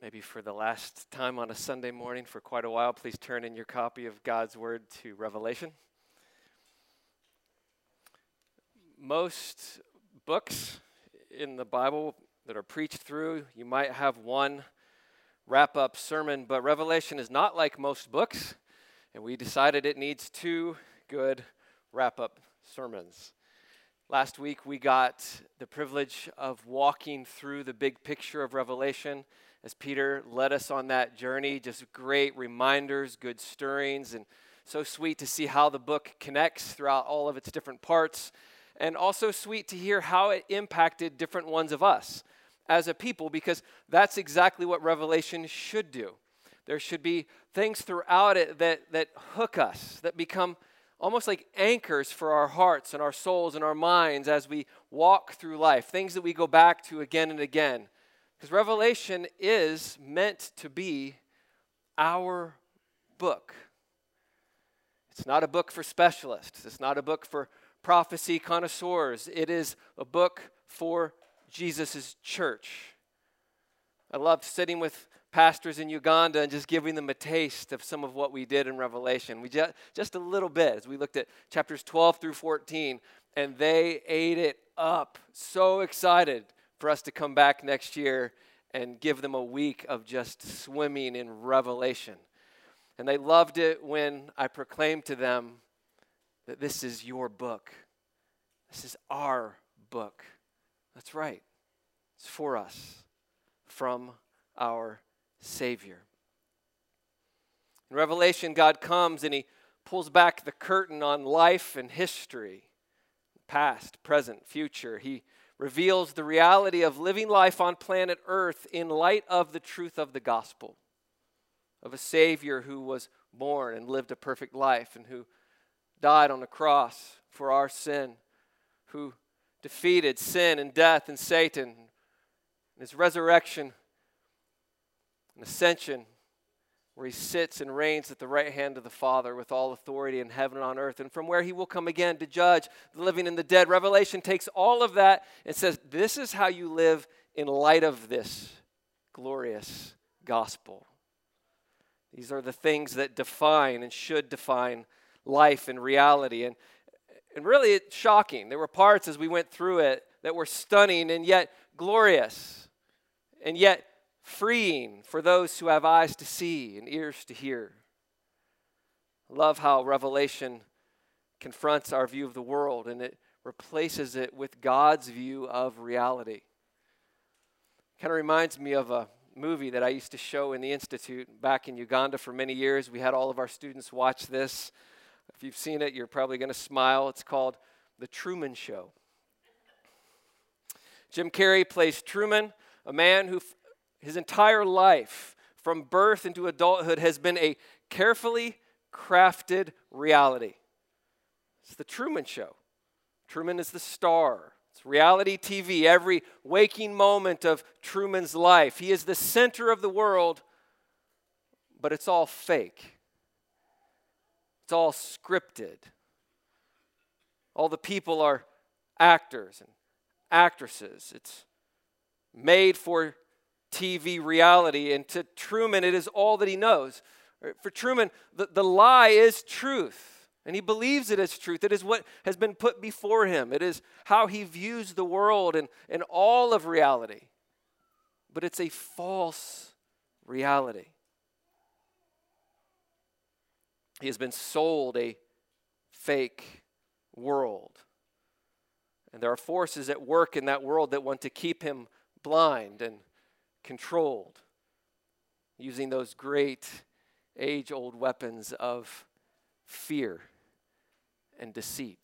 maybe for the last time on a Sunday morning for quite a while, please turn in your copy of God's Word to Revelation. Most books in the Bible that are preached through, you might have one wrap-up sermon, but Revelation is not like most books, and we decided it needs two good wrap-up sermons. Last week, we got the privilege of walking through the big picture of Revelation as Peter led us on that journey. Just great reminders, good stirrings, and so sweet to see how the book connects throughout all of its different parts, and also sweet to hear how it impacted different ones of us as a people, because that's exactly what Revelation should do. There should be things throughout it that hook us, that become almost like anchors for our hearts and our souls and our minds as we walk through life, things that we go back to again and again. Because Revelation is meant to be our book. It's not a book for specialists. It's not a book for prophecy connoisseurs. It is a book for Jesus' church. I loved sitting with pastors in Uganda and just giving them a taste of some of what we did in Revelation. We just a little bit as we looked at chapters 12 through 14, and they ate it up. So excited for us to come back next year and give them a week of just swimming in Revelation. And they loved it when I proclaimed to them that this is your book. This is our book. That's right. It's for us, from our Savior. In Revelation, God comes and He pulls back the curtain on life and history, past, present, future. He reveals the reality of living life on planet Earth in light of the truth of the gospel, of a Savior who was born and lived a perfect life and who died on the cross for our sin, who defeated sin and death and Satan. His resurrection and ascension, where He sits and reigns at the right hand of the Father with all authority in heaven and on earth, and from where He will come again to judge the living and the dead. Revelation takes all of that and says, this is how you live in light of this glorious gospel. These are the things that define and should define life and reality. And really it's shocking. There were parts as we went through it that were stunning and yet glorious and yet freeing for those who have eyes to see and ears to hear. I love how Revelation confronts our view of the world and it replaces it with God's view of reality. Kind of reminds me of a movie that I used to show in the Institute back in Uganda for many years. We had all of our students watch this. If you've seen it, you're probably going to smile. It's called The Truman Show. Jim Carrey plays Truman, a man who his entire life, from birth into adulthood, has been a carefully crafted reality. It's the Truman Show. Truman is the star. It's reality TV, every waking moment of Truman's life. He is the center of the world, but it's all fake. It's all scripted. All the people are actors and actresses. It's made for TV reality, and to Truman, it is all that he knows. For Truman, the lie is truth, and he believes it is truth. It is what has been put before him. It is how he views the world and all of reality. But it's a false reality. He has been sold a fake world. And there are forces at work in that world that want to keep him blind and controlled, using those great age-old weapons of fear and deceit.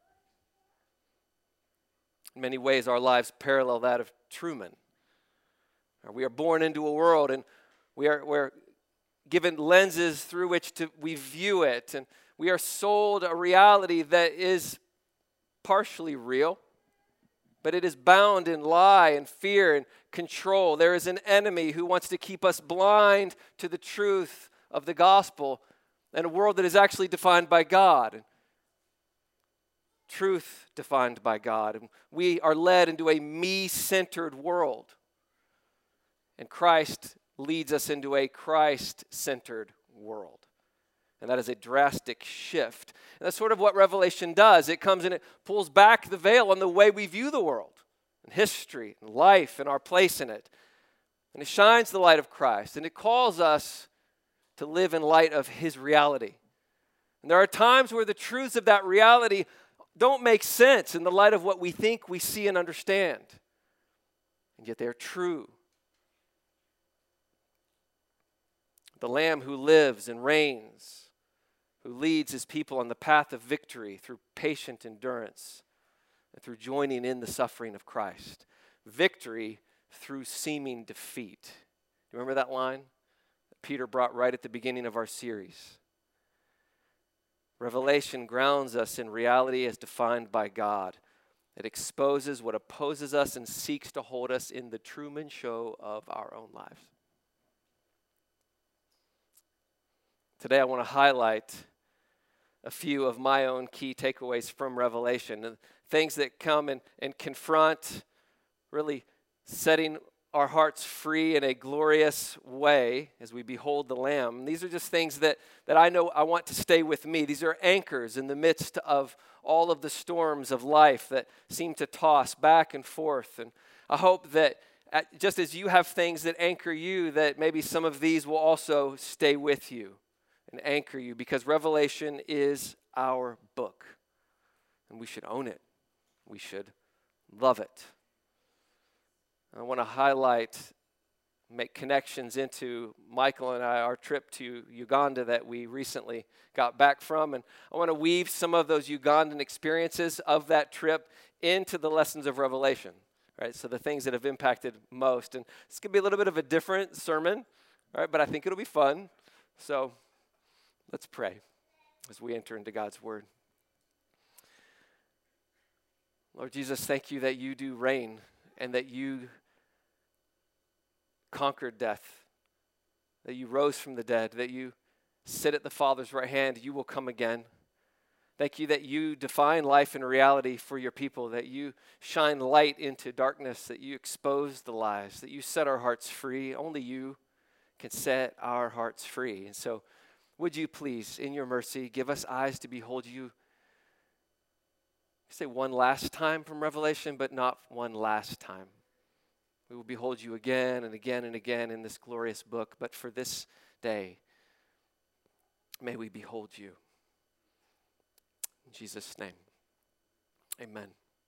In many ways, our lives parallel that of Truman. We are born into a world, and we're given lenses through which we view it, and we are sold a reality that is partially real, but it is bound in lie and fear and control. There is an enemy who wants to keep us blind to the truth of the gospel and a world that is actually defined by God. Truth defined by God. And we are led into a me-centered world. And Christ leads us into a Christ-centered world. And that is a drastic shift. And that's sort of what Revelation does. It comes and it pulls back the veil on the way we view the world, and history, and life, and our place in it. And it shines the light of Christ. And it calls us to live in light of his reality. And there are times where the truths of that reality don't make sense in the light of what we think we see and understand. And yet they are true. The Lamb who lives and reigns, who leads his people on the path of victory through patient endurance and through joining in the suffering of Christ. Victory through seeming defeat. Do you remember that line that Peter brought right at the beginning of our series? Revelation grounds us in reality as defined by God. It exposes what opposes us and seeks to hold us in the Truman Show of our own lives. Today I want to highlight a few of my own key takeaways from Revelation, and things that come and confront really setting our hearts free in a glorious way as we behold the Lamb. These are just things that I know I want to stay with me. These are anchors in the midst of all of the storms of life that seem to toss back and forth. And I hope that just as you have things that anchor you, that maybe some of these will also stay with you and anchor you, because Revelation is our book, and we should own it. We should love it. I want to highlight, make connections into Michael and I, our trip to Uganda that we recently got back from, and I want to weave some of those Ugandan experiences of that trip into the lessons of Revelation, right? So the things that have impacted most, and it's going to be a little bit of a different sermon, right? But I think it'll be fun. So let's pray as we enter into God's word. Lord Jesus, thank you that you do reign and that you conquered death, that you rose from the dead, that you sit at the Father's right hand, you will come again. Thank you that you define life and reality for your people, that you shine light into darkness, that you expose the lies, that you set our hearts free. Only you can set our hearts free. And so would you please, in your mercy, give us eyes to behold you. Say one last time from Revelation, but not one last time. We will behold you again and again and again in this glorious book, but for this day, may we behold you. In Jesus' name, amen.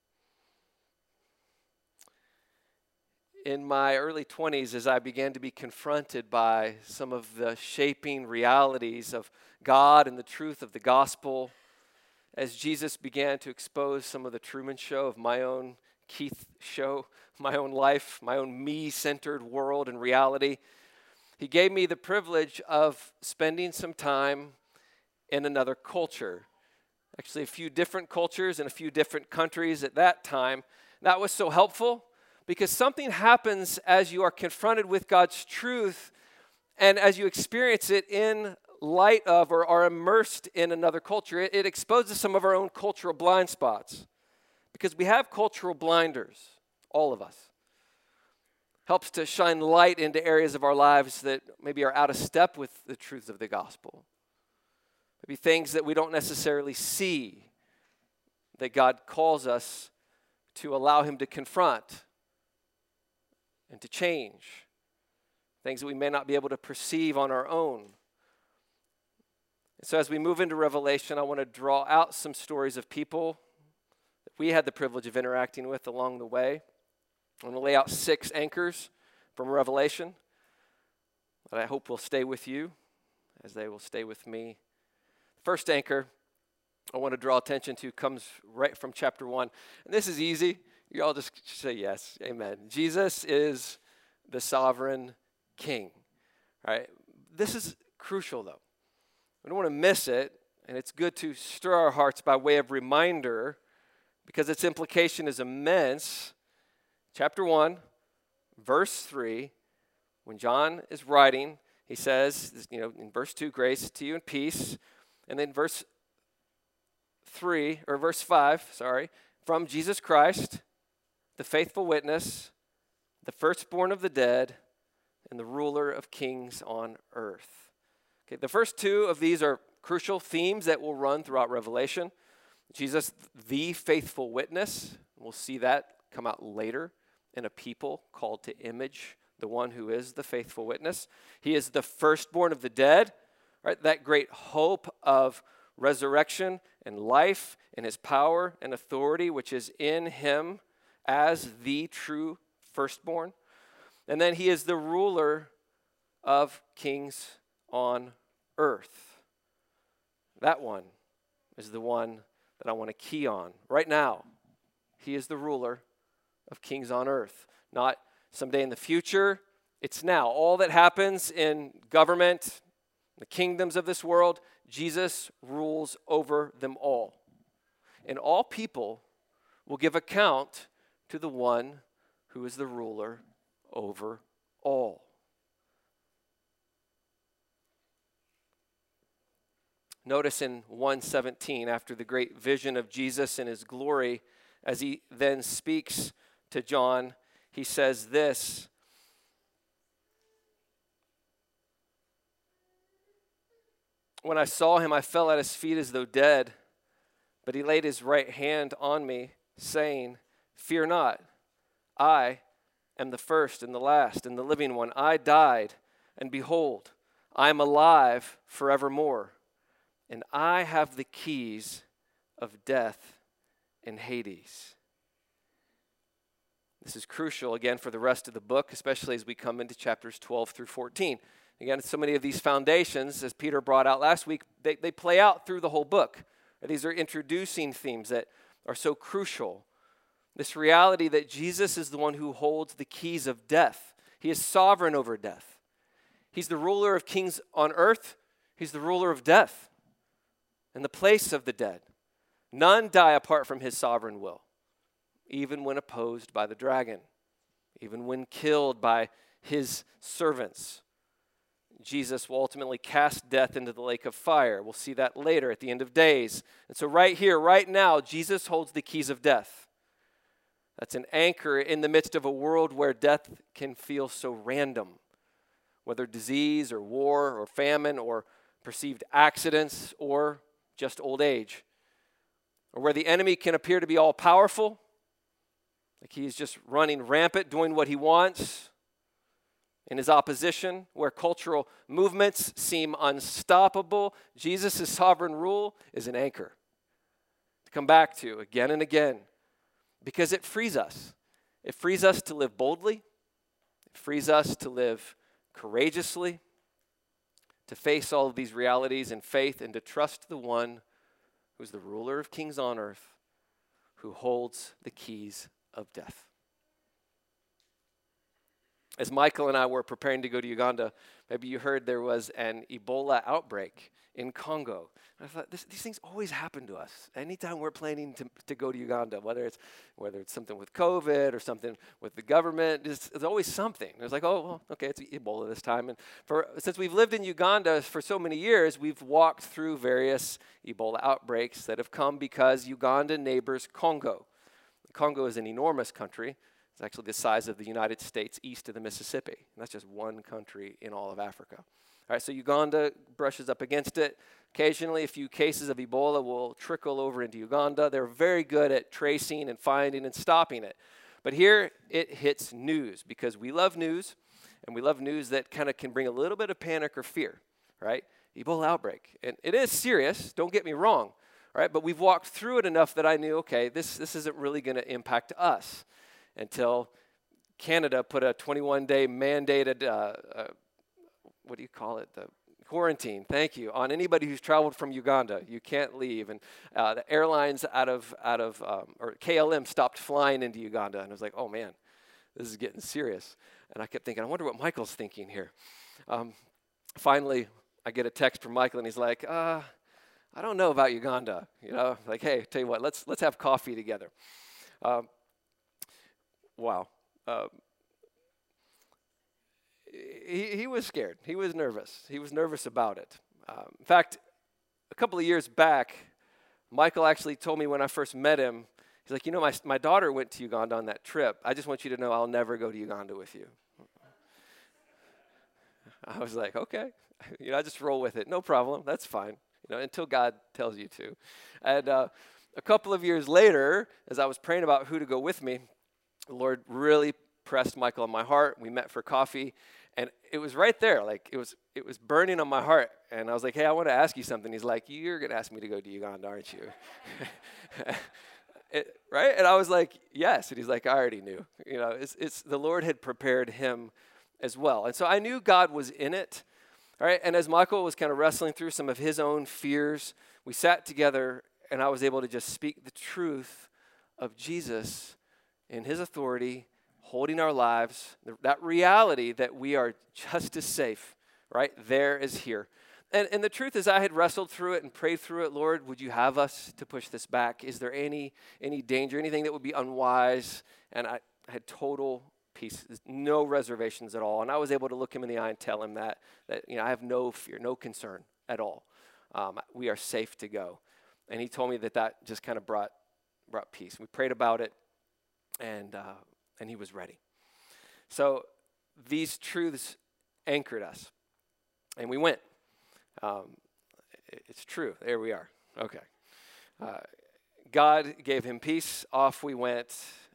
In my early 20s, as I began to be confronted by some of the shaping realities of God and the truth of the gospel, as Jesus began to expose some of the Truman Show of my own Keith show, my own life, my own me-centered world and reality, he gave me the privilege of spending some time in another culture. Actually, a few different cultures in a few different countries at that time. That was so helpful because something happens as you are confronted with God's truth and as you experience it in light of or are immersed in another culture. It exposes some of our own cultural blind spots because we have cultural blinders, all of us. Helps to shine light into areas of our lives that maybe are out of step with the truths of the gospel. Maybe things that we don't necessarily see that God calls us to allow him to confront and to change. Things that we may not be able to perceive on our own. So as we move into Revelation, I want to draw out some stories of people that we had the privilege of interacting with along the way. I'm going to lay out 6 anchors from Revelation that I hope will stay with you as they will stay with me. First anchor I want to draw attention to comes right from chapter 1. And this is easy. You all just say yes. Amen. Jesus is the sovereign king. All right. This is crucial, though. We don't want to miss it, and it's good to stir our hearts by way of reminder because its implication is immense. Chapter 1, verse 3, when John is writing, he says, in verse 2, grace to you and peace. And then verse 5, from Jesus Christ, the faithful witness, the firstborn of the dead, and the ruler of kings on earth. Okay, the first two of these are crucial themes that will run throughout Revelation. Jesus, the faithful witness. We'll see that come out later in a people called to image the one who is the faithful witness. He is the firstborn of the dead, right? That great hope of resurrection and life and his power and authority, which is in him as the true firstborn. And then he is the ruler of kings on earth. That one is the one that I want to key on right now. He is the ruler of kings on earth, not someday in the future. It's now. All that happens in government, the kingdoms of this world, Jesus rules over them all. And all people will give account to the one who is the ruler over all. Notice in 1:17, after the great vision of Jesus in his glory, as he then speaks to John, he says this, "When I saw him, I fell at his feet as though dead, but he laid his right hand on me, saying, 'Fear not, I am the first and the last and the living one. I died, and behold, I am alive forevermore, and I have the keys of death and Hades.'" This is crucial, again, for the rest of the book, especially as we come into chapters 12 through 14. Again, so many of these foundations, as Peter brought out last week, they play out through the whole book. These are introducing themes that are so crucial. This reality that Jesus is the one who holds the keys of death. He is sovereign over death. He's the ruler of kings on earth. He's the ruler of death and the place of the dead. None die apart from his sovereign will, even when opposed by the dragon, even when killed by his servants. Jesus will ultimately cast death into the lake of fire. We'll see that later at the end of days. And so right here, right now, Jesus holds the keys of death. That's an anchor in the midst of a world where death can feel so random, whether disease or war or famine or perceived accidents or just old age, or where the enemy can appear to be all powerful, like he's just running rampant, doing what he wants. In his opposition, where cultural movements seem unstoppable, Jesus' sovereign rule is an anchor to come back to again and again, because it frees us. It frees us to live boldly. It frees us to live courageously, to face all of these realities in faith and to trust the one who's the ruler of kings on earth, who holds the keys of death. As Michael and I were preparing to go to Uganda, maybe you heard there was an Ebola outbreak in Congo. I thought, these things always happen to us. Anytime we're planning to go to Uganda, whether it's something with COVID or something with the government, there's always something. It's like, oh, well, okay, it's Ebola this time. And since we've lived in Uganda for so many years, we've walked through various Ebola outbreaks that have come because Uganda neighbors Congo. Congo is an enormous country. It's actually the size of the United States east of the Mississippi. And that's just one country in all of Africa. All right, so Uganda brushes up against it. Occasionally, a few cases of Ebola will trickle over into Uganda. They're very good at tracing and finding and stopping it. But here, it hits news, because we love news, and we love news that kind of can bring a little bit of panic or fear, right? Ebola outbreak. And it is serious, don't get me wrong, all right? But we've walked through it enough that I knew, okay, this isn't really going to impact us, until Canada put a 21-day mandated, what do you call it, the quarantine, thank you, on anybody who's traveled from Uganda. You can't leave. And the airlines or KLM stopped flying into Uganda. And I was like, oh man, this is getting serious. And I kept thinking, I wonder what Michael's thinking here. Finally, I get a text from Michael, and he's like, I don't know about Uganda. You know, like, hey, tell you what, let's have coffee together. Wow. He was scared. He was nervous. He was nervous about it. In fact, a couple of years back, Michael actually told me when I first met him, he's like, you know, my daughter went to Uganda on that trip. I just want you to know I'll never go to Uganda with you. I was like, okay, I just roll with it. No problem. That's fine. Until God tells you to. And a couple of years later, as I was praying about who to go with me, the Lord really pressed Michael on my heart. We met for coffee, and it was right there. Like it was burning on my heart. And I was like, hey, I want to ask you something. He's like, you're going to ask me to go to Uganda, aren't you? Right? And I was like, yes. And he's like, I already knew. It's the Lord had prepared him as well. And so I knew God was in it. All right, and as Michael was kind of wrestling through some of his own fears, we sat together and I was able to just speak the truth of Jesus in his authority, holding our lives, that reality that we are just as safe, right, there as here. And the truth is I had wrestled through it and prayed through it. Lord, would you have us to push this back? Is there any danger, anything that would be unwise? And I had total peace, no reservations at all. And I was able to look him in the eye and tell him that I have no fear, no concern at all. We are safe to go. And he told me that just kind of brought peace. We prayed about it, and he was ready. So these truths anchored us, and we went. It's true. There we are. Okay. God gave him peace. Off we went.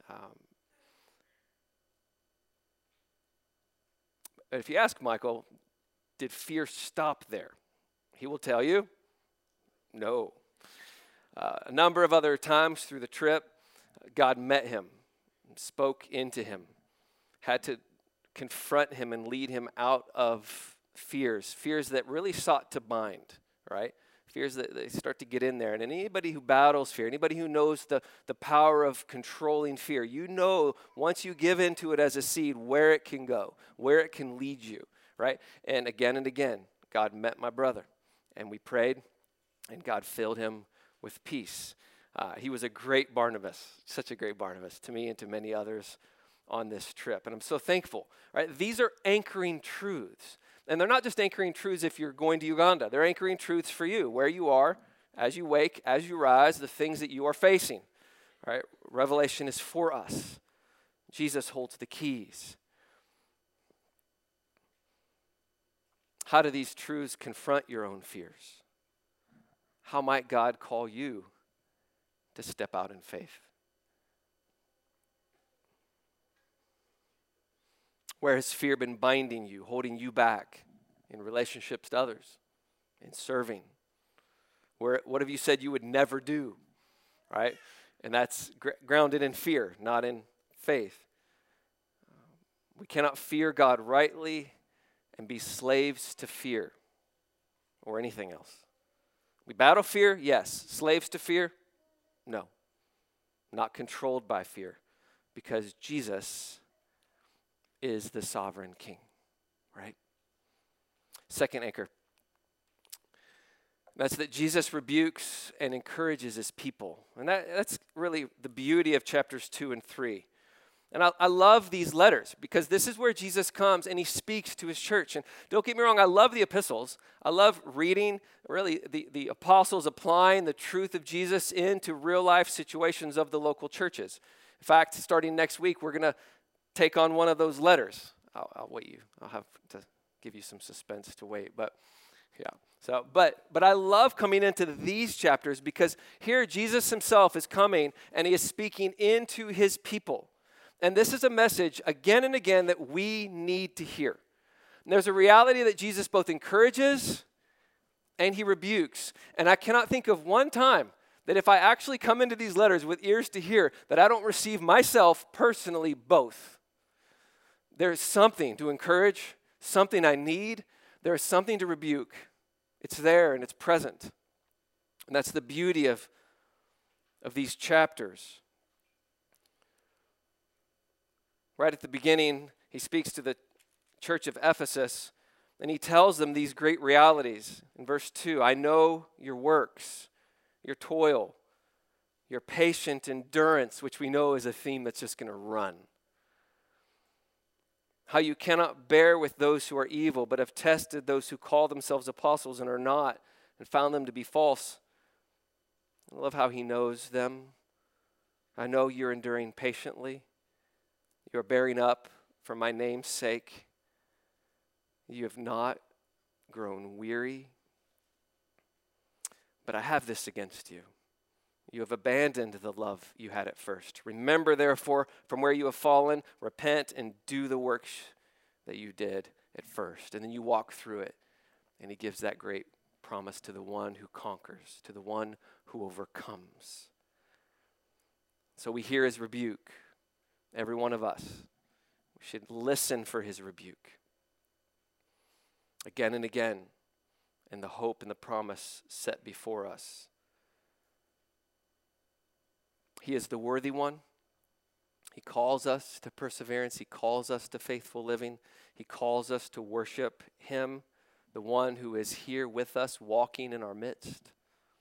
But if you ask Michael, did fear stop there? He will tell you, no. A number of other times through the trip, God met him, spoke into him, had to confront him and lead him out of fears that really sought to bind, right? Fears that they start to get in there. And anybody who battles fear, anybody who knows the power of controlling fear, once you give into it as a seed, where it can go, where it can lead you, right? And again, God met my brother, and we prayed, and God filled him with peace. He was a great Barnabas, such a great Barnabas to me and to many others on this trip. And I'm so thankful, right? These are anchoring truths. And they're not just anchoring truths if you're going to Uganda. They're anchoring truths for you, where you are, as you wake, as you rise, the things that you are facing. Right? Revelation is for us. Jesus holds the keys. How do these truths confront your own fears? How might God call you to step out in faith? Where has fear been binding you, holding you back in relationships to others, in serving? What have you said you would never do, right? And that's grounded in fear, not in faith. We cannot fear God rightly and be slaves to fear or anything else. We battle fear, yes. Slaves to fear, no. Not controlled by fear, because Jesus is the sovereign king, right? Second anchor. That's that Jesus rebukes and encourages his people. And that's really the beauty of chapters 2 and 3. And I love these letters because this is where Jesus comes and he speaks to his church. And don't get me wrong, I love the epistles. I love reading, really, the apostles applying the truth of Jesus into real life situations of the local churches. In fact, starting next week, we're going to take on one of those letters. I'll wait you. I'll have to give you some suspense to wait. But yeah. So, but I love coming into these chapters because here Jesus himself is coming and he is speaking into his people. And this is a message again and again that we need to hear. And there's a reality that Jesus both encourages and he rebukes. And I cannot think of one time that if I actually come into these letters with ears to hear, that I don't receive myself personally both. There's something to encourage, something I need. There's something to rebuke. It's there and it's present. And that's the beauty of these chapters. Right at the beginning, he speaks to the church of Ephesus, and he tells them these great realities. In verse 2, I know your works, your toil, your patient endurance, which we know is a theme that's just going to run. How you cannot bear with those who are evil, but have tested those who call themselves apostles and are not, and found them to be false. I love how he knows them. I know you're enduring patiently. You're bearing up for my name's sake. You have not grown weary, but I have this against you. You have abandoned the love you had at first. Remember, therefore, from where you have fallen, repent and do the works that you did at first. And then you walk through it, and he gives that great promise to the one who conquers, to the one who overcomes. So we hear his rebuke, every one of us. We should listen for his rebuke again and again, and the hope and the promise set before us. He is the worthy one. He calls us to perseverance. He calls us to faithful living. He calls us to worship him, the one who is here with us, walking in our midst.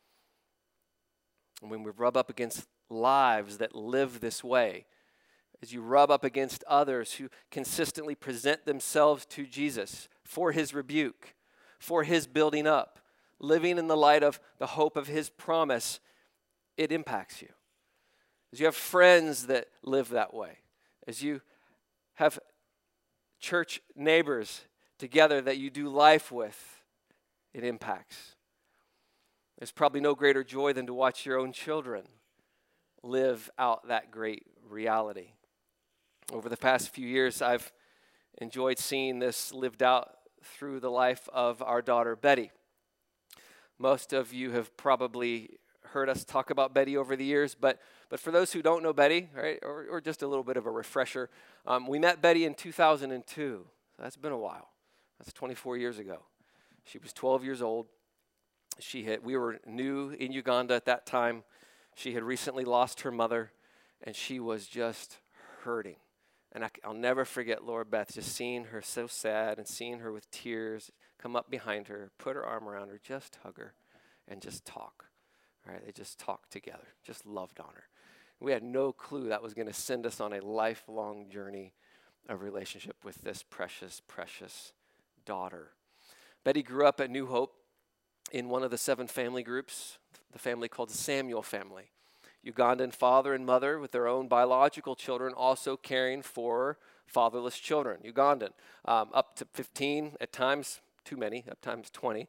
And when we rub up against lives that live this way, as you rub up against others who consistently present themselves to Jesus for his rebuke, for his building up, living in the light of the hope of his promise, it impacts you. As you have friends that live that way, as you have church neighbors together that you do life with, it impacts. There's probably no greater joy than to watch your own children live out that great reality. Over the past few years, I've enjoyed seeing this lived out through the life of our daughter, Betty. Most of you have probably heard us talk about Betty over the years, but for those who don't know Betty, right, or just a little bit of a refresher, we met Betty in 2002. So that's been a while. That's 24 years ago. She was 12 years old. We were new in Uganda at that time. She had recently lost her mother, and she was just hurting. And I'll never forget Laura Beth, just seeing her so sad and seeing her with tears, come up behind her, put her arm around her, just hug her, and just talk. Right? They just talked together, just loved on her. We had no clue that was going to send us on a lifelong journey of relationship with this precious, precious daughter. Betty grew up at New Hope in one of the 7 family groups, the family called the Samuel family. Ugandan father and mother with their own biological children, also caring for fatherless children. Ugandan, up to 15 at times, too many, at times 20.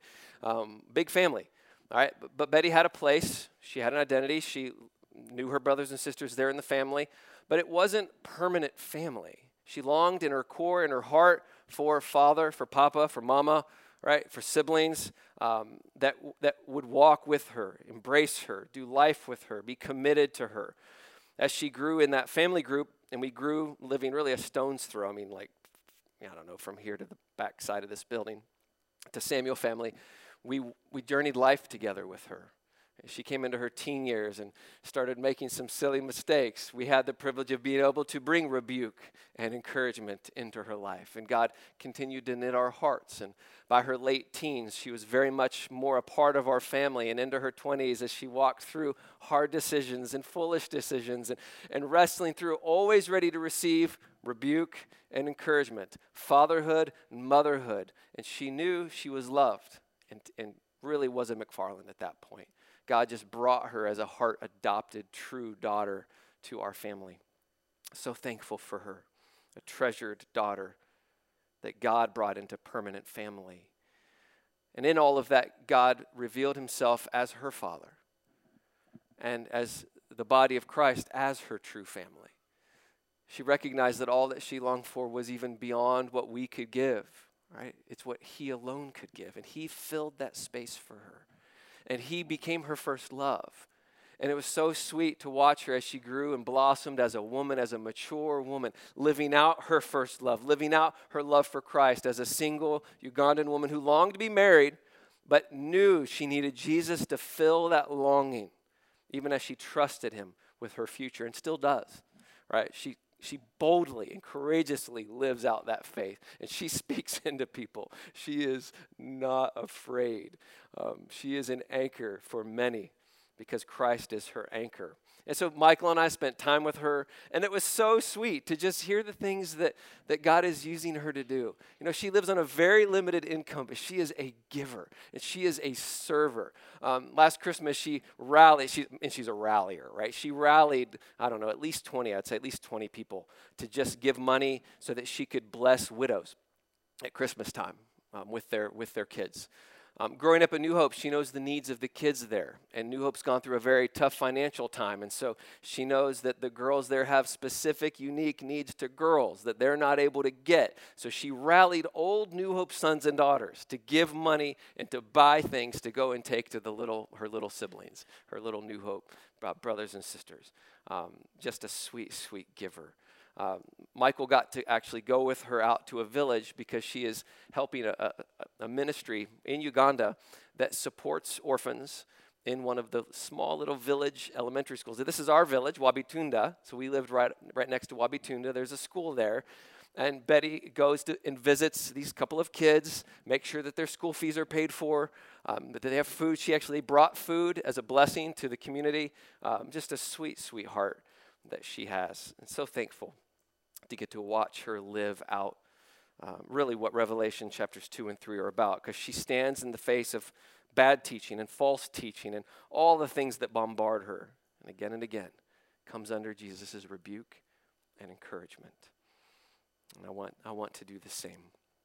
Big family. All right, but Betty had a place. She had an identity. She knew her brothers and sisters there in the family, but it wasn't permanent family. She longed in her core, in her heart, for father, for papa, for mama, right, for siblings that would walk with her, embrace her, do life with her, be committed to her. As she grew in that family group, and we grew living really a stone's throw, I mean, from here to the back side of this building, to Samuel family, we journeyed life together with her. She came into her teen years and started making some silly mistakes. We had the privilege of being able to bring rebuke and encouragement into her life. And God continued to knit our hearts. And by her late teens, she was very much more a part of our family. And into her 20s, as she walked through hard decisions and foolish decisions and wrestling through, always ready to receive rebuke and encouragement, fatherhood and motherhood. And she knew she was loved and really was a McFarland at that point. God just brought her as a heart-adopted, true daughter to our family. So thankful for her, a treasured daughter that God brought into permanent family. And in all of that, God revealed himself as her father and as the body of Christ as her true family. She recognized that all that she longed for was even beyond what we could give, right? It's what he alone could give, and he filled that space for her. And he became her first love. And it was so sweet to watch her as she grew and blossomed as a woman, as a mature woman, living out her first love, living out her love for Christ as a single Ugandan woman who longed to be married, but knew she needed Jesus to fill that longing, even as she trusted him with her future, and still does, right? She boldly and courageously lives out that faith, and she speaks into people. She is not afraid. She is an anchor for many because Christ is her anchor. And so Michael and I spent time with her, and it was so sweet to just hear the things that God is using her to do. You know, she lives on a very limited income, but she is a giver, and she is a server. Last Christmas, she rallied, and she's a rallier, right? She rallied, at least 20 people to just give money so that she could bless widows at Christmas time. with their kids. Growing up at New Hope, she knows the needs of the kids there. And New Hope's gone through a very tough financial time. And so she knows that the girls there have specific, unique needs to girls that they're not able to get. So she rallied old New Hope sons and daughters to give money and to buy things to go and take to her little siblings, her little New Hope brothers and sisters. Just a sweet, sweet giver. Michael got to actually go with her out to a village because she is helping a ministry in Uganda that supports orphans in one of the small little village elementary schools. This is our village, Wabitunda. So we lived right next to Wabitunda. There's a school there. And Betty goes and visits these couple of kids, make sure that their school fees are paid for, that they have food. She actually brought food as a blessing to the community. Just a sweet, sweet heart that she has. And so thankful to get to watch her live out really what Revelation chapters 2 and 3 are about, because she stands in the face of bad teaching and false teaching and all the things that bombard her. And again, comes under Jesus' rebuke and encouragement. And I want to do the same.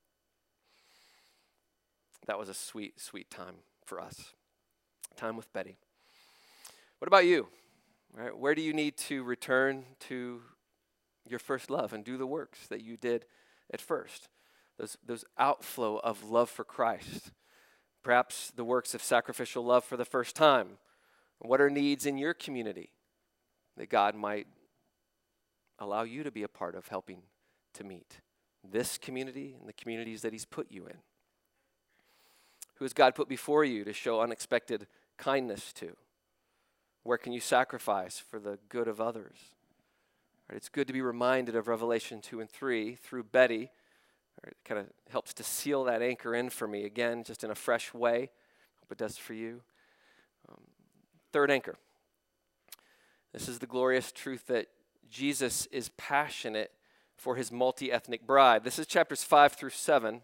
That was a sweet, sweet time for us. Time with Betty. What about you? Right? Where do you need to return to your first love and do the works that you did at first? Those outflow of love for Christ. Perhaps the works of sacrificial love for the first time. What are needs in your community that God might allow you to be a part of helping to meet? This community and the communities that He's put you in. Who has God put before you to show unexpected kindness to? Where can you sacrifice for the good of others? Right, it's good to be reminded of Revelation 2 and 3 through Betty. Right, it kind of helps to seal that anchor in for me, again, just in a fresh way. Hope it does for you. Third anchor. This is the glorious truth that Jesus is passionate for His multi-ethnic bride. This is chapters 5 through 7.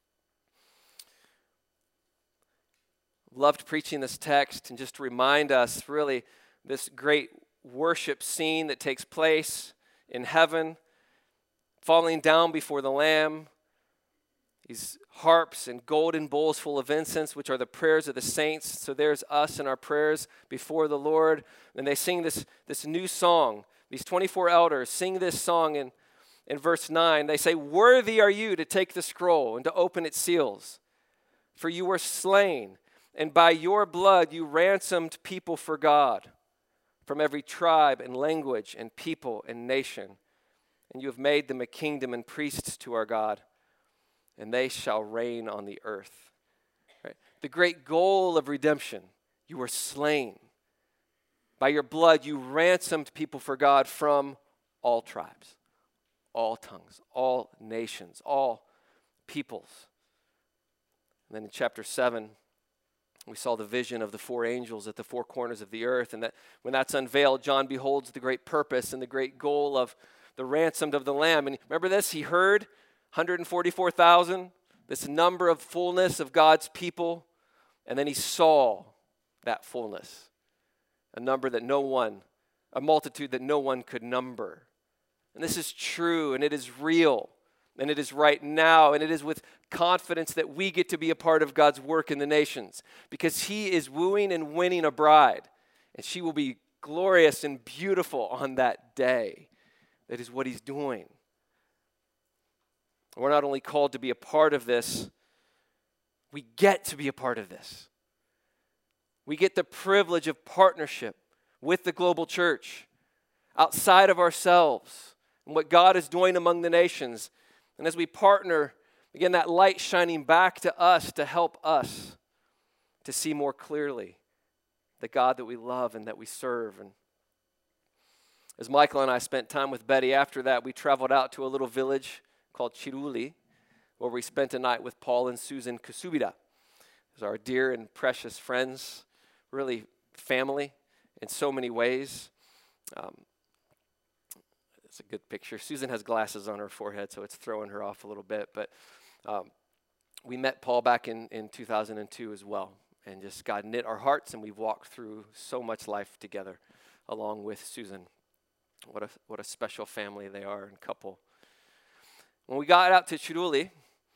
Loved preaching this text and just to remind us really this great worship scene that takes place in heaven, falling down before the Lamb, these harps and golden bowls full of incense, which are the prayers of the saints. So there's us and our prayers before the Lord. And they sing this new song. These 24 elders sing this song in verse 9. They say, "Worthy are you to take the scroll and to open its seals. For you were slain, and by your blood you ransomed people for God, from every tribe and language and people and nation. And you have made them a kingdom and priests to our God, and they shall reign on the earth." Right? The great goal of redemption, you were slain. By your blood you ransomed people for God from all tribes, all tongues, all nations, all peoples. And then in chapter 7, we saw the vision of the four angels at the four corners of the earth, and that when that's unveiled, John beholds the great purpose and the great goal of the ransomed of the Lamb. And remember this? He heard 144,000, this number of fullness of God's people, and then he saw that fullness, a multitude that no one could number. And this is true, and it is real, and it is right now, and it is with confidence that we get to be a part of God's work in the nations, because He is wooing and winning a bride, and she will be glorious and beautiful on that day. That is what He's doing. We're not only called to be a part of this, we get to be a part of this. We get the privilege of partnership with the global church, outside of ourselves, and what God is doing among the nations. And as we partner, again, that light shining back to us to help us to see more clearly the God that we love and that we serve. And as Michael and I spent time with Betty, after that we traveled out to a little village called Chiruli, where we spent a night with Paul and Susan Kusubira. Those are our dear and precious friends, really family in so many ways. It's a good picture. Susan has glasses on her forehead, so it's throwing her off a little bit. But we met Paul back in 2002 as well. And just God knit our hearts, and we've walked through so much life together along with Susan. What a special family they are and couple. When we got out to Chiruli,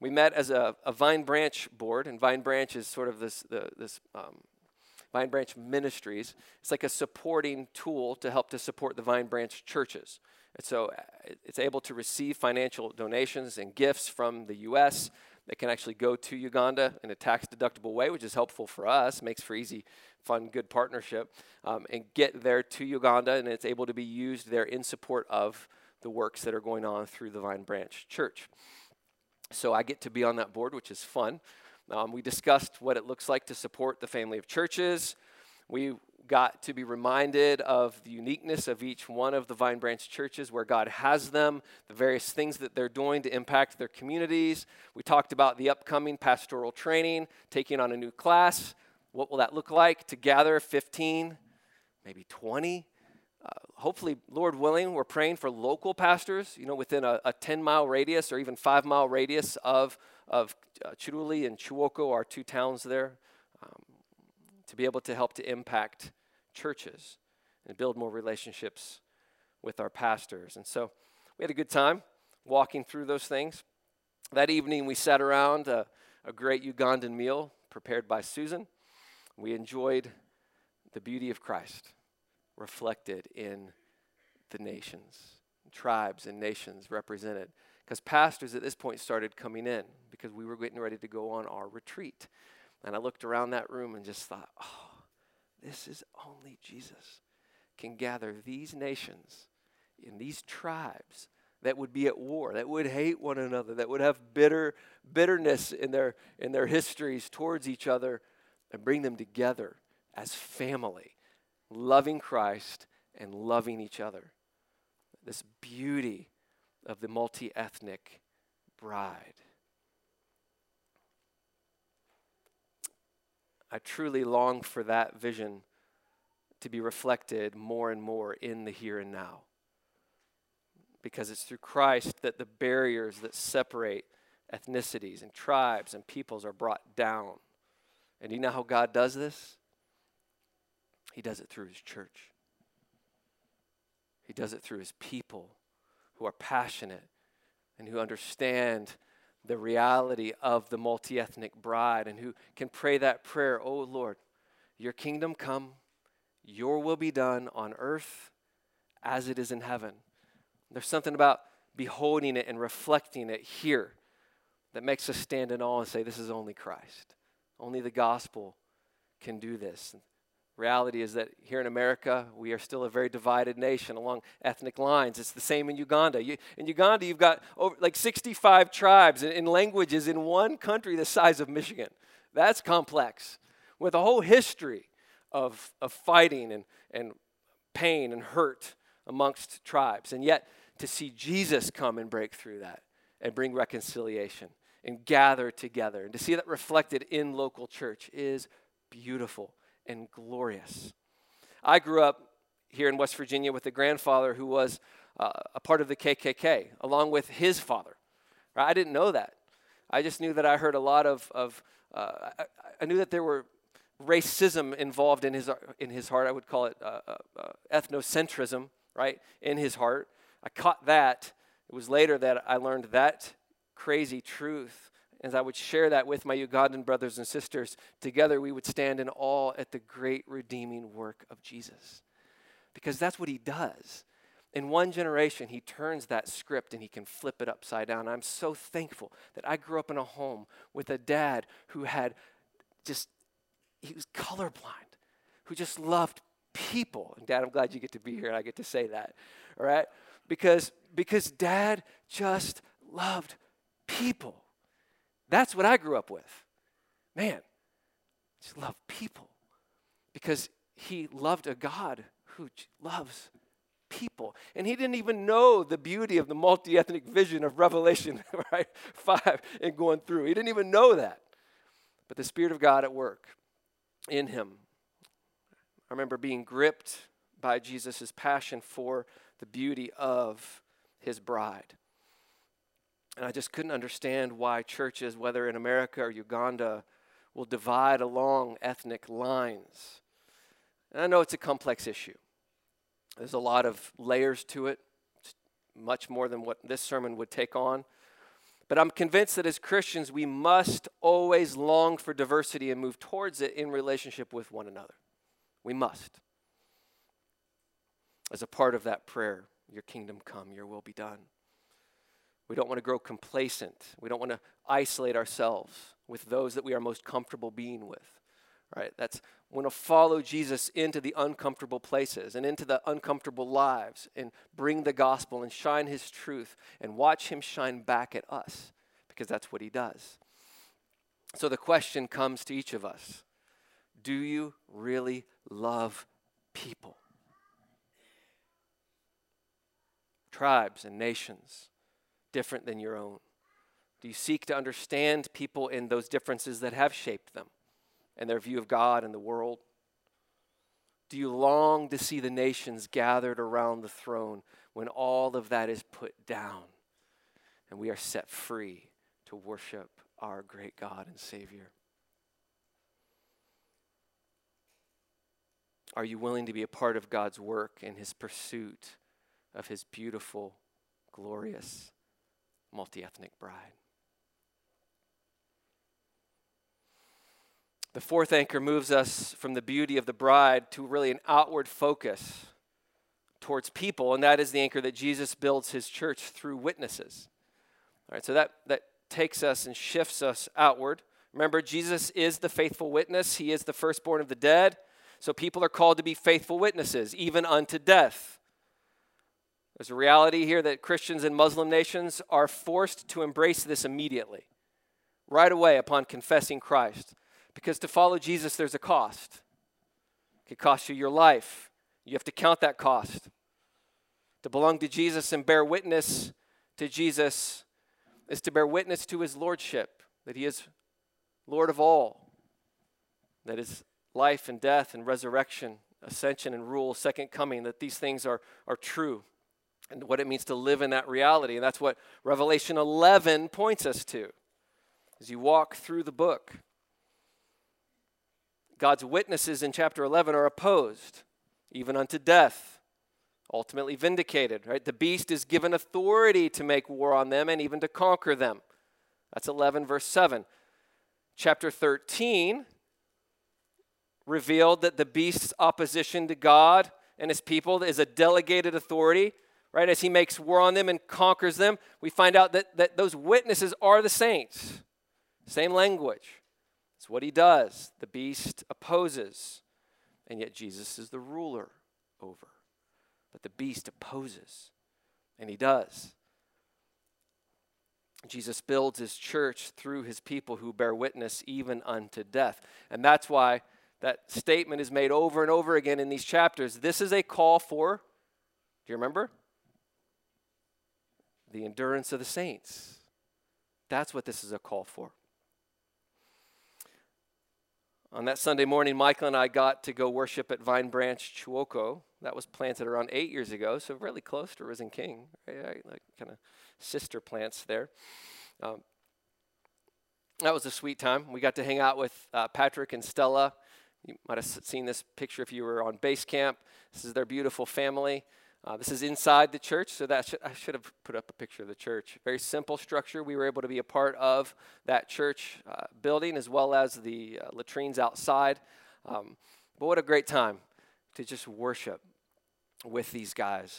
We met as a Vine Branch board, and Vine Branch is sort of this Vine Branch Ministries. It's like a supporting tool to help to support the Vine Branch churches. And so it's able to receive financial donations and gifts from the U.S. that can actually go to Uganda in a tax-deductible way, which is helpful for us, makes for easy, fun, good partnership, and get there to Uganda, and it's able to be used there in support of the works that are going on through the Vine Branch Church. So I get to be on that board, which is fun. We discussed what it looks like to support the family of churches. We got to be reminded of the uniqueness of each one of the Vine Branch churches, where God has them, the various things that they're doing to impact their communities. We talked about the upcoming pastoral training, taking on a new class. What will that look like? To gather 15, maybe 20. Hopefully, Lord willing, we're praying for local pastors, within a 10-mile radius or even 5-mile radius of Chiruli and Chuoko, our two towns there, to be able to help to impact churches and build more relationships with our pastors. And so we had a good time walking through those things. That evening, we sat around a great Ugandan meal prepared by Susan. We enjoyed the beauty of Christ reflected in the nations, tribes and nations represented. Because pastors at this point started coming in because we were getting ready to go on our retreat. And I looked around that room and just thought, this is only Jesus can gather these nations and these tribes that would be at war, that would hate one another, that would have bitterness in their histories towards each other, and bring them together as family, loving Christ and loving each other. This beauty of the multi-ethnic bride. I truly long for that vision to be reflected more and more in the here and now. Because it's through Christ that the barriers that separate ethnicities and tribes and peoples are brought down. And you know how God does this? He does it through his church. He does it through his people who are passionate and who understand the reality of the multi-ethnic bride and who can pray that prayer, "Oh Lord, your kingdom come, your will be done on earth as it is in heaven." There's something about beholding it and reflecting it here that makes us stand in awe and say, this is only Christ. Only the gospel can do this. Reality is that here in America, we are still a very divided nation along ethnic lines. It's the same in Uganda. In Uganda, you've got over 65 tribes and languages in one country the size of Michigan. That's complex, with a whole history of fighting and pain and hurt amongst tribes. And yet, to see Jesus come and break through that and bring reconciliation and gather together and to see that reflected in local church is beautiful and glorious. I grew up here in West Virginia with a grandfather who was a part of the KKK, along with his father. Right? I didn't know that. I just knew that I heard a lot I knew that there were racism involved in his heart. I would call it ethnocentrism, right, in his heart. I caught that. It was later that I learned that crazy truth. As I would share that with my Ugandan brothers and sisters, together we would stand in awe at the great redeeming work of Jesus. Because that's what he does. In one generation, he turns that script and he can flip it upside down. I'm so thankful that I grew up in a home with a dad who he was colorblind, who just loved people. And Dad, I'm glad you get to be here and I get to say that, all right? Because Dad just loved people. That's what I grew up with. Man, just love people. Because he loved a God who loves people. And he didn't even know the beauty of the multi-ethnic vision of Revelation, right? 5 and going through. He didn't even know that. But the Spirit of God at work in him. I remember being gripped by Jesus' passion for the beauty of his bride. And I just couldn't understand why churches, whether in America or Uganda, will divide along ethnic lines. And I know it's a complex issue. There's a lot of layers to it, much more than what this sermon would take on. But I'm convinced that as Christians, we must always long for diversity and move towards it in relationship with one another. We must. As a part of that prayer, your kingdom come, your will be done. We don't want to grow complacent. We don't want to isolate ourselves with those that we are most comfortable being with. Right? We want to follow Jesus into the uncomfortable places and into the uncomfortable lives and bring the gospel and shine his truth and watch him shine back at us, because that's what he does. So the question comes to each of us: do you really love people? Tribes and nations different than your own. Do you seek to understand people in those differences that have shaped them and their view of God and the world? Do you long to see the nations gathered around the throne when all of that is put down and we are set free to worship our great God and Savior? Are you willing to be a part of God's work in his pursuit of his beautiful, glorious, multi-ethnic bride? The fourth anchor moves us from the beauty of the bride to really an outward focus towards people, and that is the anchor that Jesus builds his church through witnesses. All right, so that takes us and shifts us outward. Remember, Jesus is the faithful witness. He is the firstborn of the dead. So people are called to be faithful witnesses, even unto death. There's a reality here that Christians in Muslim nations are forced to embrace this immediately, right away upon confessing Christ. Because to follow Jesus, there's a cost. It could cost you your life. You have to count that cost. To belong to Jesus and bear witness to Jesus is to bear witness to his lordship, that he is Lord of all, that his life and death and resurrection, ascension and rule, second coming, that these things are true, and what it means to live in that reality. And that's what Revelation 11 points us to as you walk through the book. God's witnesses in chapter 11 are opposed, even unto death, ultimately vindicated, right? The beast is given authority to make war on them and even to conquer them. That's 11 verse 7. Chapter 13 revealed that the beast's opposition to God and his people is a delegated authority, right? As he makes war on them and conquers them, we find out that those witnesses are the saints. Same language. It's what he does. The beast opposes, and yet Jesus is the ruler over. But the beast opposes, and he does. Jesus builds his church through his people who bear witness even unto death. And that's why that statement is made over and over again in these chapters. This is a call for, do you remember? The endurance of the saints. That's what this is a call for. On that Sunday morning, Michael and I got to go worship at Vine Branch, Chuoko. That was planted around 8 years ago, so really close to Risen King, right? Like kind of sister plants there. That was a sweet time. We got to hang out with Patrick and Stella. You might have seen this picture if you were on base camp. This is their beautiful family. This is inside the church, so I should have put up a picture of the church. Very simple structure. We were able to be a part of that church building as well as the latrines outside. But what a great time to just worship with these guys.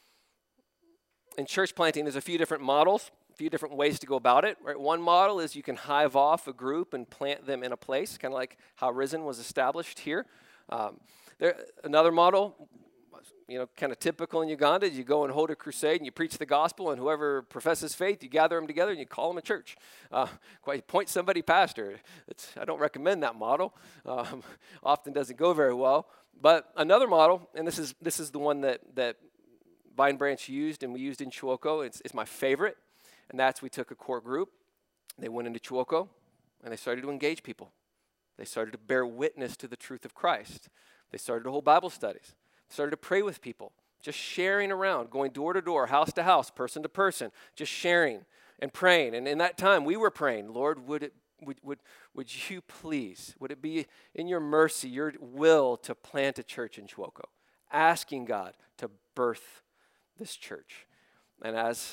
In church planting, there's a few different models, a few different ways to go about it. Right? One model is you can hive off a group and plant them in a place, kind of like how Risen was established here. Another model, kind of typical in Uganda, you go and hold a crusade and you preach the gospel, and whoever professes faith, you gather them together and you call them a church. Point somebody pastor. I don't recommend that model. Often doesn't go very well. But another model, and this is the one that Vine Branch used and we used in Chuoko. It's my favorite, and that's we took a core group. They went into Chuoko and they started to engage people. They started to bear witness to the truth of Christ. They started to hold Bible studies. Started to pray with people, just sharing around, going door to door, house to house, person to person, just sharing and praying. And in that time, we were praying, Lord, would you please, would it be in your mercy, your will to plant a church in Chuoko, asking God to birth this church. And as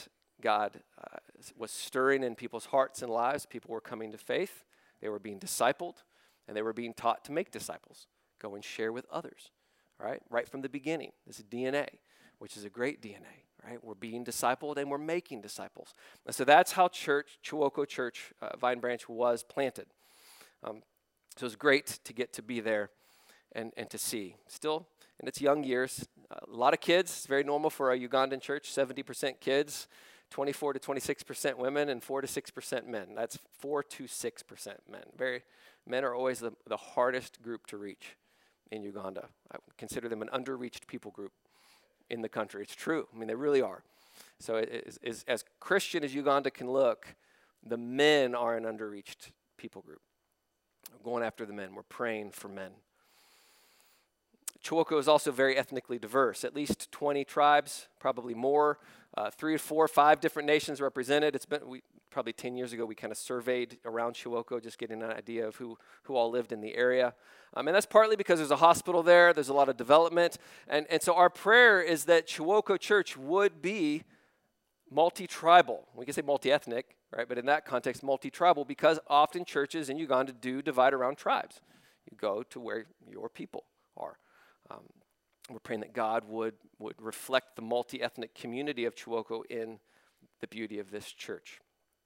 God was stirring in people's hearts and lives. People were coming to faith. They were being discipled, and they were being taught to make disciples. Go and share with others, right from the beginning. This is DNA, which is a great DNA, right? We're being discipled, and we're making disciples. And so that's how Chiwoko Church, Vine Branch, was planted. So it was great to get to be there and to see. Still in its young years, a lot of kids. It's very normal for a Ugandan church, 70% kids, 24 to 26% women, and 4 to 6% men. That's 4 to 6% men. Men are always the hardest group to reach in Uganda. I consider them an underreached people group in the country. It's true. I mean, they really are. So as Christian as Uganda can look, the men are an underreached people group. We're going after the men. We're praying for men. Chiwoko is also very ethnically diverse, at least 20 tribes, probably more, 3 or 4, 5 different nations represented. Probably 10 years ago, we kind of surveyed around Chiwoko, just getting an idea of who all lived in the area. And that's partly because there's a hospital there, there's a lot of development. And so our prayer is that Chiwoko Church would be multi-tribal. We can say multi-ethnic, right? But in that context, multi-tribal, because often churches in Uganda do divide around tribes. You go to where your people are. We're praying that God would reflect the multi-ethnic community of Chiwoko in the beauty of this church.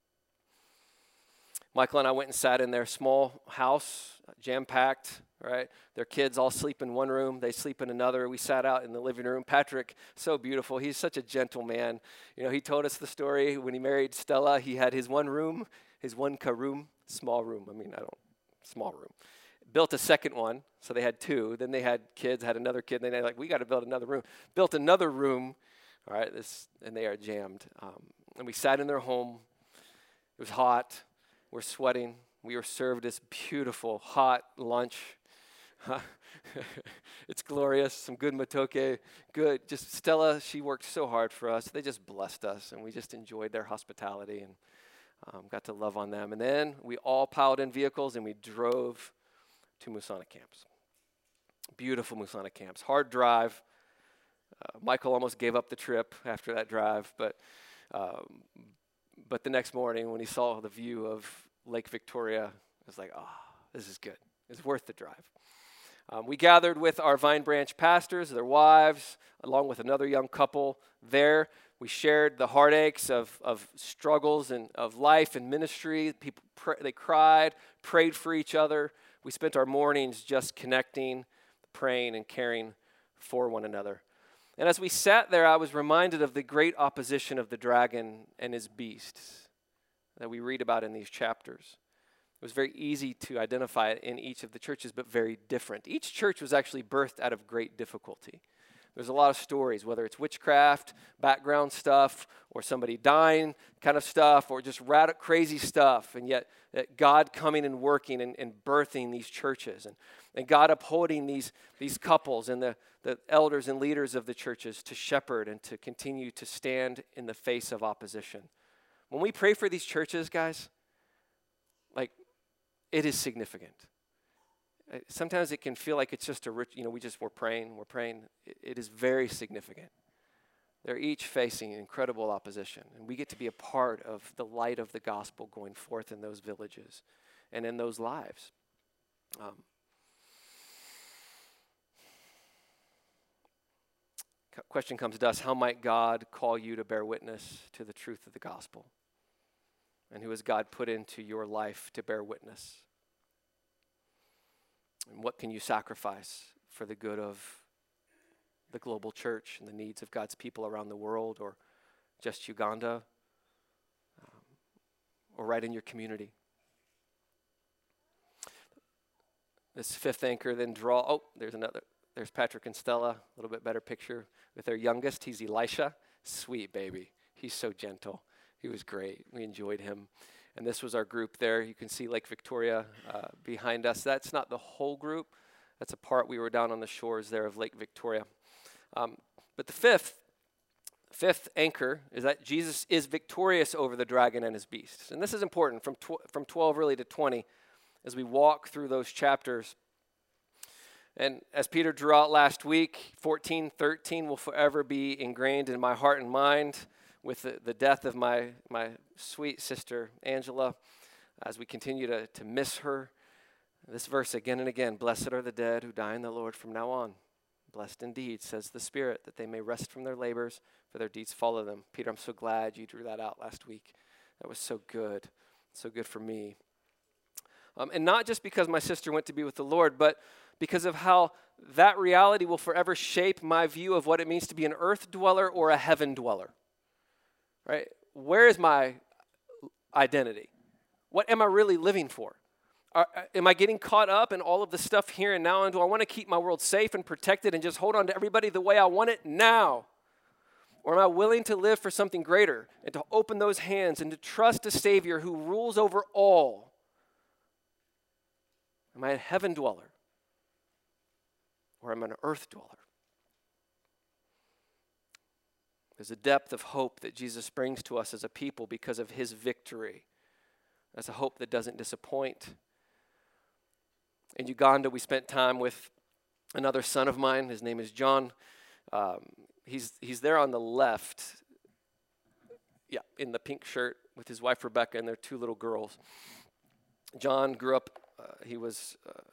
Michael and I went and sat in their small house, jam-packed, right? Their kids all sleep in one room. They sleep in another. We sat out in the living room. Patrick, so beautiful. He's such a gentle man. He told us the story when he married Stella. He had his one room, his one room, small room. Small room. Built a second one, so they had 2. Then they had kids, had another kid. And they're like, we got to build another room. Built another room, all right, and they are jammed. And we sat in their home. It was hot. We're sweating. We were served this beautiful, hot lunch. It's glorious. Some good matoke. Good. Just Stella, she worked so hard for us. They just blessed us, and we just enjoyed their hospitality and got to love on them. And then we all piled in vehicles, and we drove to Musana camps. Beautiful Musana camps. Hard drive. Michael almost gave up the trip after that drive, but the next morning when he saw the view of Lake Victoria, it was like, this is good. It's worth the drive. We gathered with our Vine Branch pastors, their wives, along with another young couple there. We shared the heartaches of struggles and of life and ministry. People they cried, prayed for each other. We spent our mornings just connecting, praying, and caring for one another. And as we sat there, I was reminded of the great opposition of the dragon and his beasts that we read about in these chapters. It was very easy to identify it in each of the churches, but very different. Each church was actually birthed out of great difficulty. There's a lot of stories, whether it's witchcraft, background stuff, or somebody dying kind of stuff, or just crazy stuff, and yet God coming and working and birthing these churches, and God upholding these couples and the elders and leaders of the churches to shepherd and to continue to stand in the face of opposition. When we pray for these churches, guys, it is significant. Sometimes it can feel like it's just we're praying. It is very significant. They're each facing incredible opposition, and we get to be a part of the light of the gospel going forth in those villages and in those lives. Question comes to us, how might God call you to bear witness to the truth of the gospel? And who has God put into your life to bear witness? And what can you sacrifice for the good of the global church and the needs of God's people around the world, or just Uganda, or right in your community? This 5th anchor then there's Patrick and Stella, a little bit better picture with their youngest. He's Elisha. Sweet baby. He's so gentle. He was great. We enjoyed him. And this was our group there. You can see Lake Victoria behind us. That's not the whole group. That's a part. We were down on the shores there of Lake Victoria. But the fifth anchor is that Jesus is victorious over the dragon and his beasts. And this is important from 12 really to 20 as we walk through those chapters. And as Peter drew out last week, 14:13 will forever be ingrained in my heart and mind. with the death of my sweet sister, Angela, as we continue to miss her. This verse again and again, blessed are the dead who die in the Lord from now on. Blessed indeed, says the Spirit, that they may rest from their labors, for their deeds follow them. Peter, I'm so glad you drew that out last week. That was so good for me. And not just because my sister went to be with the Lord, but because of how that reality will forever shape my view of what it means to be an earth dweller or a heaven dweller. Right? Where is my identity? What am I really living for? Am I getting caught up in all of the stuff here and now? And do I want to keep my world safe and protected and just hold on to everybody the way I want it now? Or am I willing to live for something greater and to open those hands and to trust a Savior who rules over all? Am I a heaven dweller? Or am I an earth dweller? There's a depth of hope that Jesus brings to us as a people because of his victory. That's a hope that doesn't disappoint. In Uganda, we spent time with another son of mine. His name is John. He's there on the left, in the pink shirt with his wife Rebecca and their two little girls. John grew up, he was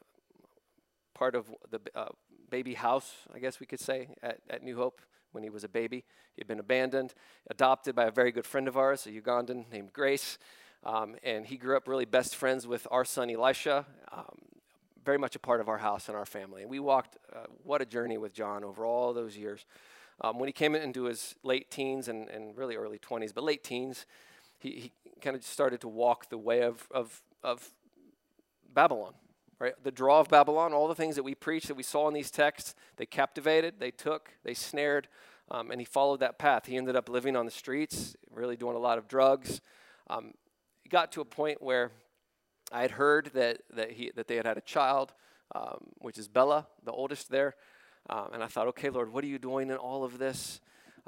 part of the baby house, I guess we could say, at New Hope when he was a baby. He had been abandoned, adopted by a very good friend of ours, a Ugandan named Grace. And he grew up really best friends with our son Elisha, very much a part of our house and our family. And we walked, what a journey with John over all those years. When he came into his late teens and really early 20s, but late teens, he kind of started to walk the way of Babylon, right? The draw of Babylon, all the things that we preached, that we saw in these texts, they captivated, they took, they snared, and he followed that path. He ended up living on the streets, really doing a lot of drugs. He got to a point where I had heard that they had a child, which is Bella, the oldest there. And I thought, okay, Lord, what are you doing in all of this?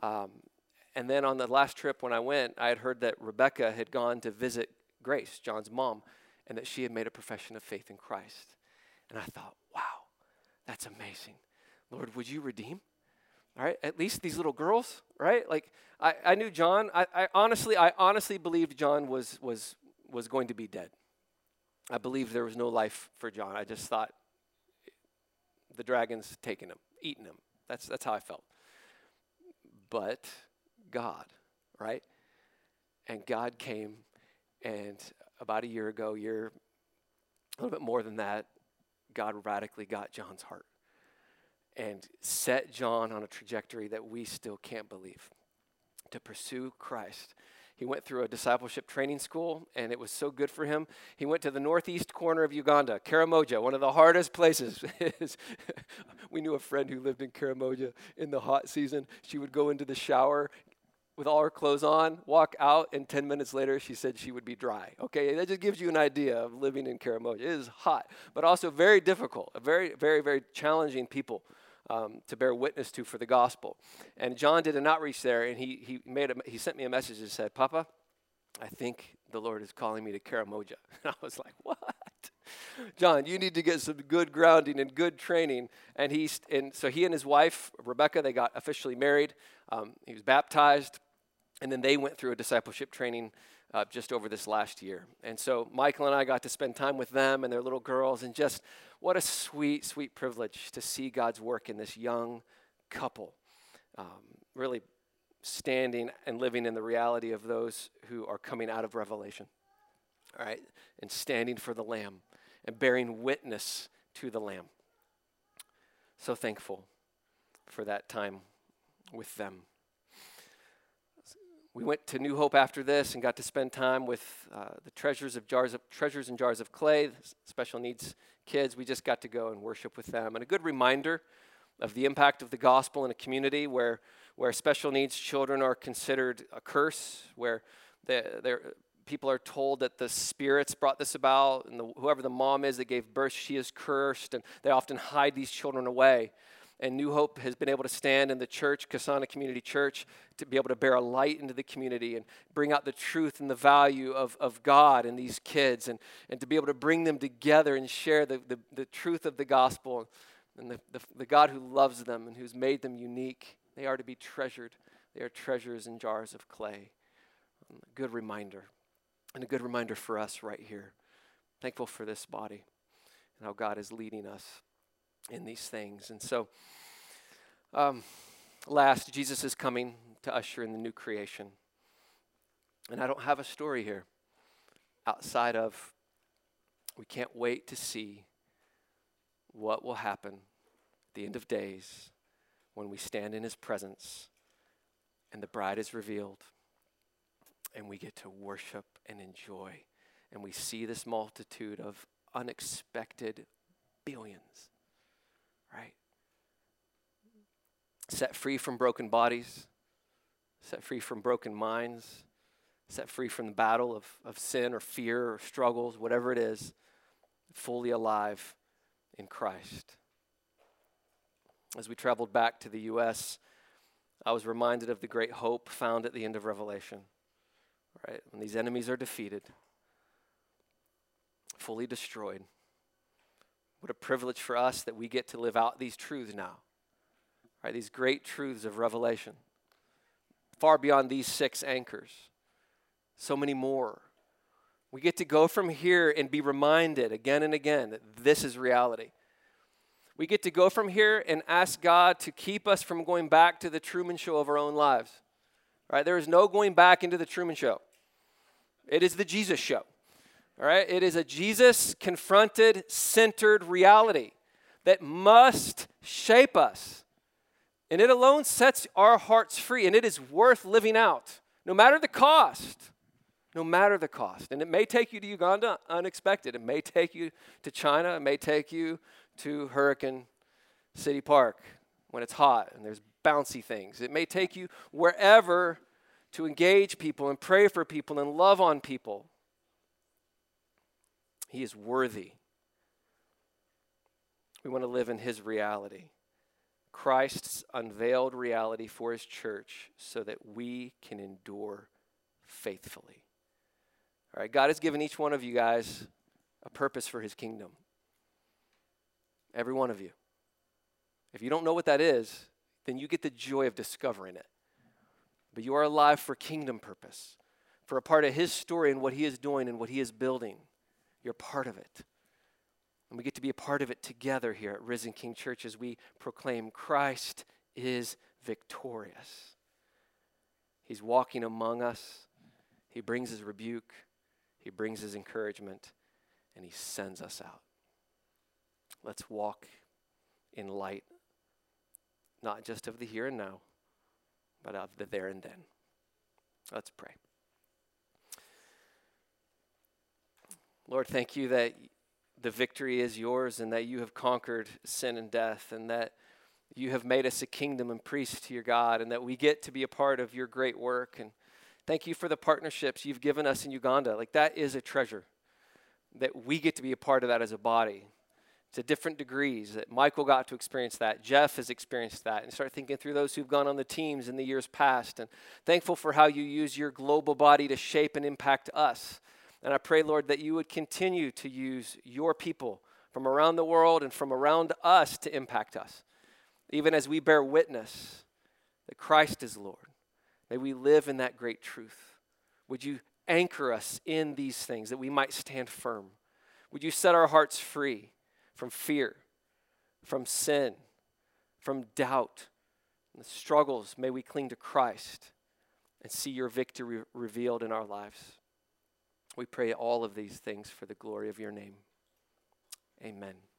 And then on the last trip when I went, I had heard that Rebecca had gone to visit Grace, John's mom, and that she had made a profession of faith in Christ. And I thought, wow, that's amazing. Lord, would you redeem? All right, at least these little girls, right? Like, I knew John. I honestly believed John was going to be dead. I believed there was no life for John. I just thought the dragon's taken him, eaten him. That's how I felt. But God, right? And God came, and about a year ago, a little bit more than that, God radically got John's heart and set John on a trajectory that we still can't believe, to pursue Christ. He went through a discipleship training school, and it was so good for him. He went to the northeast corner of Uganda, Karamoja, one of the hardest places. We knew a friend who lived in Karamoja in the hot season. She would go into the shower with all her clothes on, walk out, and 10 minutes later, she said she would be dry. Okay, that just gives you an idea of living in Karamoja. It is hot, but also very difficult, a very, very, very challenging people to bear witness to for the gospel. And John did an outreach there, and he sent me a message that said, Papa, I think the Lord is calling me to Karamoja. And I was like, what? John, you need to get some good grounding and good training. And so he and his wife, Rebecca, they got officially married. He was baptized, and then they went through a discipleship training just over this last year. And so Michael and I got to spend time with them and their little girls, and just what a sweet, sweet privilege to see God's work in this young couple, really standing and living in the reality of those who are coming out of Revelation, all right, and standing for the Lamb and bearing witness to the Lamb. So thankful for that time with them. We went to New Hope after this and got to spend time with the treasures and jars of clay, special needs kids. We just got to go and worship with them. And a good reminder of the impact of the gospel in a community where special needs children are considered a curse, where people are told that the spirits brought this about, and whoever the mom is that gave birth, she is cursed, and they often hide these children away. And New Hope has been able to stand in the church, Kasana Community Church, to be able to bear a light into the community and bring out the truth and the value of God in these kids, and to be able to bring them together and share the truth of the gospel and the God who loves them and who's made them unique. They are to be treasured. They are treasures in jars of clay. A good reminder, and a good reminder for us right here. Thankful for this body and how God is leading us in these things. And so, last, Jesus is coming to usher in the new creation. And I don't have a story here outside of we can't wait to see what will happen at the end of days when we stand in his presence and the bride is revealed and we get to worship and enjoy. And we see this multitude of unexpected billions, right? Set free from broken bodies, set free from broken minds, set free from the battle of sin or fear or struggles, whatever it is, fully alive in Christ. As we traveled back to the U.S., I was reminded of the great hope found at the end of Revelation, right? When these enemies are defeated, fully destroyed. What a privilege for us that we get to live out these truths now, right? These great truths of Revelation, far beyond these 6 anchors. So many more. We get to go from here and be reminded again and again that this is reality. We get to go from here and ask God to keep us from going back to the Truman Show of our own lives. Right? There is no going back into the Truman Show. It is the Jesus Show. All right? It is a Jesus-confronted, centered reality that must shape us. And it alone sets our hearts free, and it is worth living out, no matter the cost. No matter the cost. And it may take you to Uganda unexpected. It may take you to China. It may take you to Hurricane City Park when it's hot and there's bouncy things. It may take you wherever to engage people and pray for people and love on people. He is worthy. We want to live in his reality. Christ's unveiled reality for his church so that we can endure faithfully. All right, God has given each one of you guys a purpose for his kingdom. Every one of you. If you don't know what that is, then you get the joy of discovering it. But you are alive for kingdom purpose, for a part of his story and what he is doing and what he is building. You're part of it. And we get to be a part of it together here at Risen King Church as we proclaim Christ is victorious. He's walking among us. He brings his rebuke. He brings his encouragement. And he sends us out. Let's walk in light, not just of the here and now, but of the there and then. Let's pray. Lord, thank you that the victory is yours and that you have conquered sin and death and that you have made us a kingdom and priests to your God and that we get to be a part of your great work. And thank you for the partnerships you've given us in Uganda. Like that is a treasure that we get to be a part of that as a body. To different degrees. That Michael got to experience that. Jeff has experienced that. And start thinking through those who've gone on the teams in the years past. And thankful for how you use your global body to shape and impact us. And I pray, Lord, that you would continue to use your people from around the world and from around us to impact us. Even as we bear witness that Christ is Lord. May we live in that great truth. Would you anchor us in these things that we might stand firm? Would you set our hearts free from fear, from sin, from doubt, and the struggles? May we cling to Christ and see your victory revealed in our lives. We pray all of these things for the glory of your name. Amen.